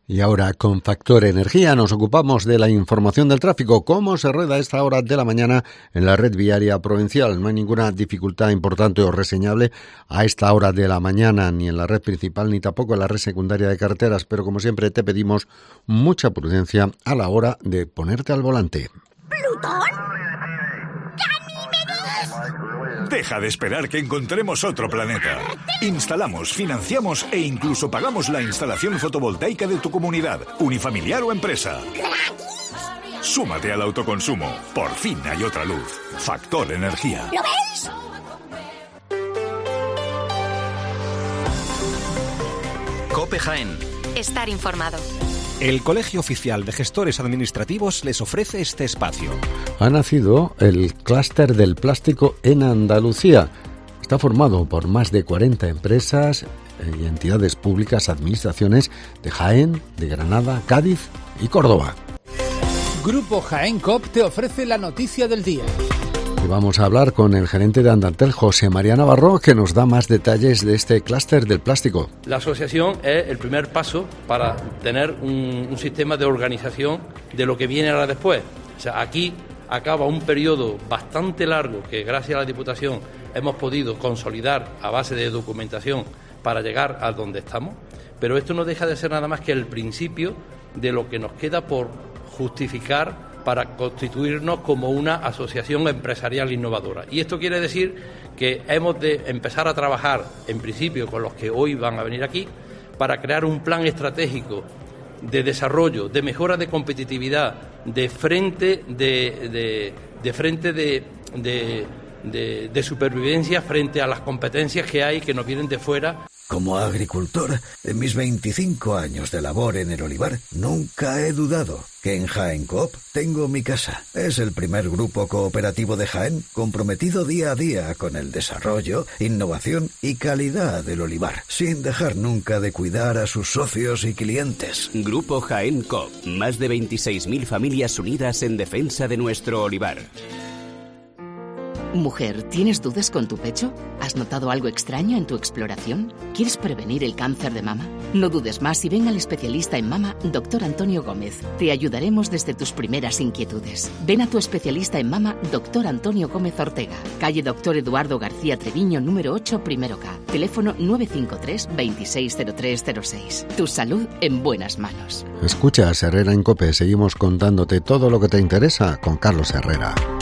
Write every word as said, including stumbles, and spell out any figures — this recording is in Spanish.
Y ahora, con Factor Energía, nos ocupamos de la información del tráfico. ¿Cómo se rueda a esta hora de la mañana en la red viaria provincial? No hay ninguna dificultad importante o reseñable a esta hora de la mañana, ni en la red principal, ni tampoco en la red secundaria de carreteras. Pero, como siempre, te pedimos mucha prudencia a la hora de ponerte al volante. ¿Plutón? Deja de esperar que encontremos otro planeta. Instalamos, financiamos e incluso pagamos la instalación fotovoltaica de tu comunidad, unifamiliar o empresa. Súmate al autoconsumo. Por fin hay otra luz. Factor Energía. ¿Lo ves? COPE Jaén. Estar informado. El Colegio Oficial de Gestores Administrativos les ofrece este espacio. Ha nacido el clúster del plástico en Andalucía. Está formado por más de cuarenta empresas y entidades públicas, administraciones de Jaén, de Granada, Cádiz y Córdoba. Grupo Jaén Coop te ofrece la noticia del día. Y vamos a hablar con el gerente de Andantel, José María Navarro, que nos da más detalles de este clúster del plástico. La asociación es el primer paso para tener un, un sistema de organización de lo que viene ahora después. O sea, aquí acaba un periodo bastante largo que gracias a la Diputación hemos podido consolidar a base de documentación para llegar a donde estamos, pero esto no deja de ser nada más que el principio de lo que nos queda por justificar para constituirnos como una asociación empresarial innovadora. Y esto quiere decir que hemos de empezar a trabajar, en principio, con los que hoy van a venir aquí, para crear un plan estratégico de desarrollo, de mejora de competitividad, de frente de, de, de frente de, de, de, de supervivencia frente a las competencias que hay que nos vienen de fuera. Como agricultor, en mis veinticinco años de labor en el olivar, nunca he dudado que en Jaén Coop tengo mi casa. Es el primer grupo cooperativo de Jaén comprometido día a día con el desarrollo, innovación y calidad del olivar, sin dejar nunca de cuidar a sus socios y clientes. Grupo Jaén Coop, más de veintiséis mil familias unidas en defensa de nuestro olivar. Mujer, ¿tienes dudas con tu pecho? ¿Has notado algo extraño en tu exploración? ¿Quieres prevenir el cáncer de mama? No dudes más y ven al especialista en mama, doctor Antonio Gómez. Te ayudaremos desde tus primeras inquietudes. Ven a tu especialista en mama, doctor Antonio Gómez Ortega. Calle Doctor Eduardo García Treviño, número ocho, primero K. Teléfono nueve cinco tres, veintiséis cero tres cero seis. Tu salud en buenas manos. Escucha, Herrera en COPE. Seguimos contándote todo lo que te interesa con Carlos Herrera.